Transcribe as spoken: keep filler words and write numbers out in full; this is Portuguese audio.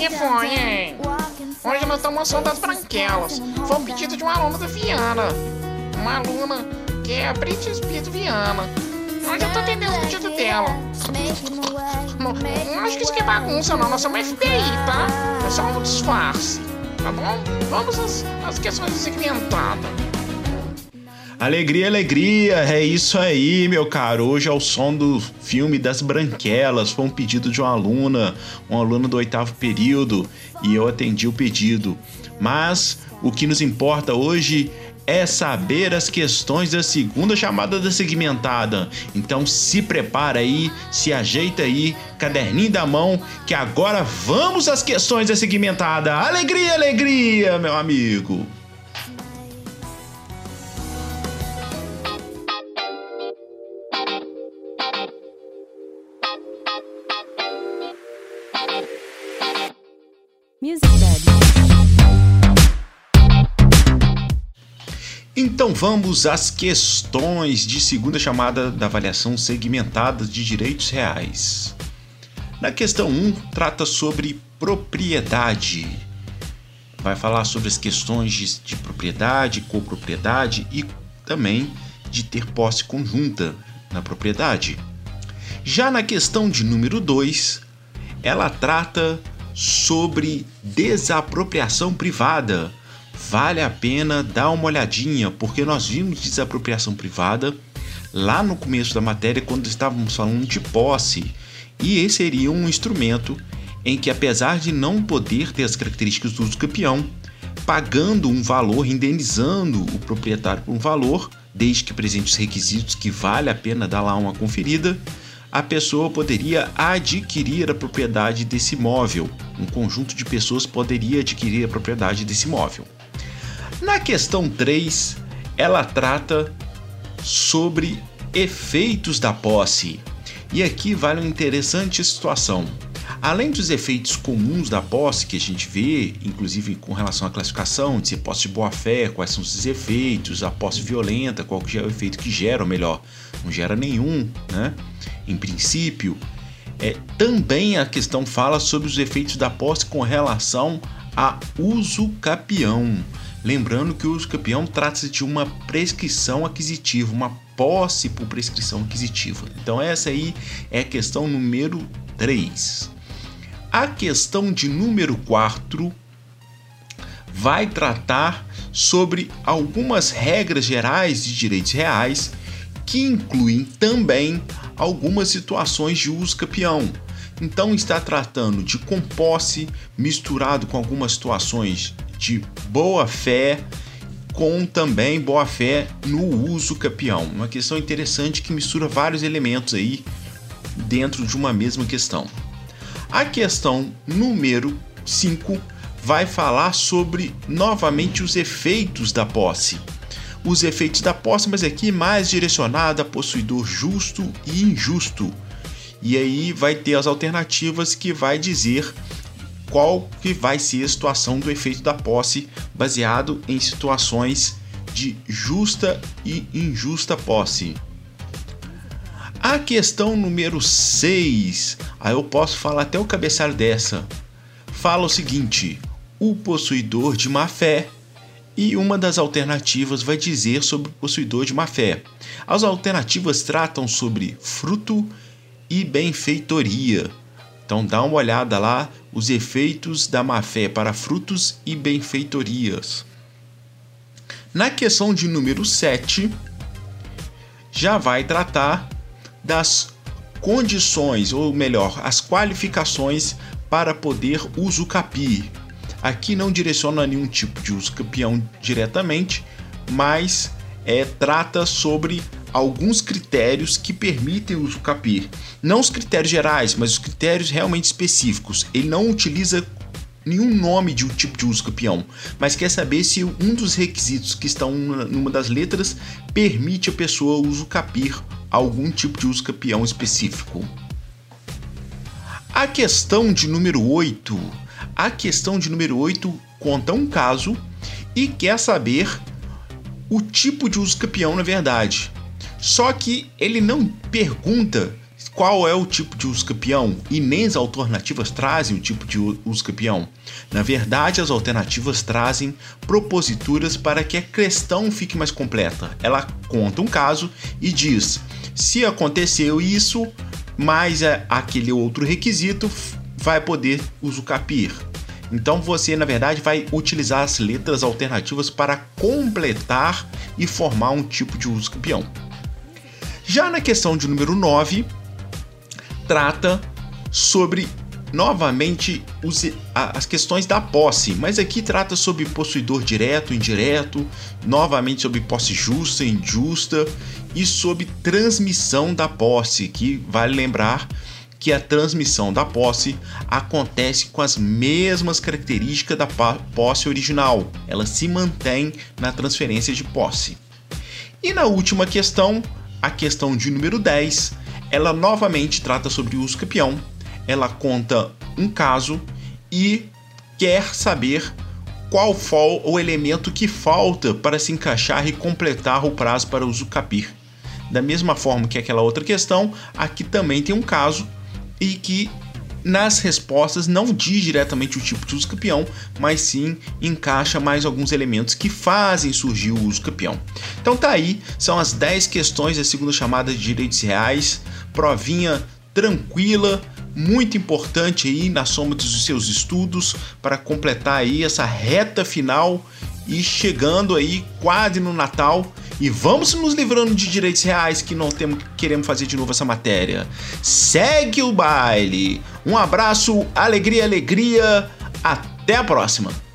que foi, hein? Hoje nós estamos mostrando das branquelas. Foi um pedido de uma aluna da Viana. Uma aluna que é a Brit Espírito Viana. Hoje eu tô atendendo o pedido dela. Não, não acho que isso aqui é bagunça, não. Nós somos F B I, tá? É só um disfarce, tá bom? Vamos às, às questões segmentadas. Alegria, alegria, é isso aí, meu caro. Hoje é o som do filme das Branquelas. Foi um pedido de uma aluna, uma aluna do oitavo período, e eu atendi o pedido. Mas o que nos importa hoje é saber as questões da segunda chamada da segmentada. Então se prepara aí, se ajeita aí, caderninho da mão, que agora vamos às questões da segmentada. Alegria, alegria, meu amigo. Music Bed. Então vamos às questões de segunda chamada da avaliação segmentada de direitos reais. Na questão um, trata sobre propriedade. Vai falar sobre as questões de, de propriedade, copropriedade e também de ter posse conjunta na propriedade. Já na questão de número dois, ela trata sobre desapropriação privada. Vale a pena dar uma olhadinha, porque nós vimos desapropriação privada lá no começo da matéria, quando estávamos falando de posse, e esse seria um instrumento em que, apesar de não poder ter as características do uso campeão, pagando um valor, indenizando o proprietário por um valor, desde que presente os requisitos que vale a pena dar lá uma conferida, a pessoa poderia adquirir a propriedade desse imóvel. Um conjunto de pessoas poderia adquirir a propriedade desse imóvel. Na questão três, ela trata sobre efeitos da posse. E aqui vale uma interessante situação. Além dos efeitos comuns da posse que a gente vê, inclusive com relação à classificação, de ser posse de boa-fé, quais são os efeitos, a posse violenta, qual que é o efeito que gera, ou melhor, não gera nenhum, né? Em princípio, é, também a questão fala sobre os efeitos da posse com relação a uso capião. Lembrando que o uso capião trata-se de uma prescrição aquisitiva, uma posse por prescrição aquisitiva. Então essa aí é a questão número três. A questão de número quatro vai tratar sobre algumas regras gerais de direitos reais que incluem também algumas situações de uso capião. Então está tratando de composse misturado com algumas situações de boa-fé, com também boa-fé no uso capião. Uma questão interessante que mistura vários elementos aí dentro de uma mesma questão. A questão número cinco vai falar sobre novamente os efeitos da posse. Os efeitos da posse, mas aqui mais direcionado a possuidor justo e injusto. E aí vai ter as alternativas que vai dizer qual que vai ser a situação do efeito da posse baseado em situações de justa e injusta posse. A questão número seis, aí eu posso falar até o cabeçalho dessa, fala o seguinte: o possuidor de má-fé, e uma das alternativas vai dizer sobre o possuidor de má-fé. As alternativas tratam sobre fruto e benfeitoria. Então dá uma olhada lá, os efeitos da má-fé para frutos e benfeitorias. Na questão de número sete, já vai tratar das condições, ou melhor, as qualificações para poder usucapir. Aqui não direciona a nenhum tipo de usucapião diretamente, mas é, trata sobre alguns critérios que permitem o usucapir. Não os critérios gerais, mas os critérios realmente específicos. Ele não utiliza nenhum nome de um tipo de usucapião, mas quer saber se um dos requisitos que estão numa das letras permite a pessoa usucapir algum tipo de usucapião específico. A questão de número oito. A questão de número oito conta um caso e quer saber o tipo de usucapião na verdade. Só que ele não pergunta qual é o tipo de uso campeão e nem as alternativas trazem o tipo de uso campeão. Na verdade, as alternativas trazem proposituras para que a questão fique mais completa. Ela conta um caso e diz: se aconteceu isso, mais aquele outro requisito, vai poder uso capir. Então você, na verdade, vai utilizar as letras alternativas para completar e formar um tipo de uso campeão. Já na questão de número nove, trata sobre, novamente, os, as questões da posse, mas aqui trata sobre possuidor direto, indireto, novamente sobre posse justa, injusta e sobre transmissão da posse, que vale lembrar que a transmissão da posse acontece com as mesmas características da posse original, ela se mantém na transferência de posse. E na última questão, a questão de número dez, ela novamente trata sobre o uso campeão, ela conta um caso e quer saber qual for o elemento que falta para se encaixar e completar o prazo para uso capir. Da mesma forma que aquela outra questão, aqui também tem um caso e que nas respostas não diz diretamente o tipo de uso campeão, mas sim encaixa mais alguns elementos que fazem surgir o uso campeão. Então tá aí, são as dez questões da segunda chamada de direitos reais, provinha tranquila, muito importante aí na soma dos seus estudos para completar aí essa reta final e chegando aí quase no Natal. E vamos nos livrando de direitos reais que não temos, queremos fazer de novo essa matéria. Segue o baile. Um abraço, alegria, alegria. Até a próxima.